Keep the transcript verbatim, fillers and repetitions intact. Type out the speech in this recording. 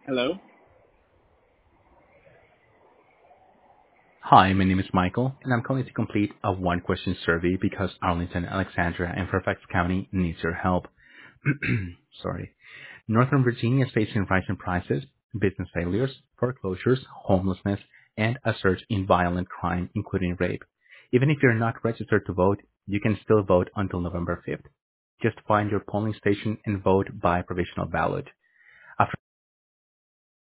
Hello? Hi, my name is Michael, and I'm calling to complete a one-question survey because Arlington, Alexandria, and Fairfax County needs your help. Sorry. Northern Virginia is facing rising prices, business failures, foreclosures, homelessness, and a surge in violent crime, including rape. Even if you're not registered to vote, you can still vote until November fifth. Just find your polling station and vote by provisional ballot.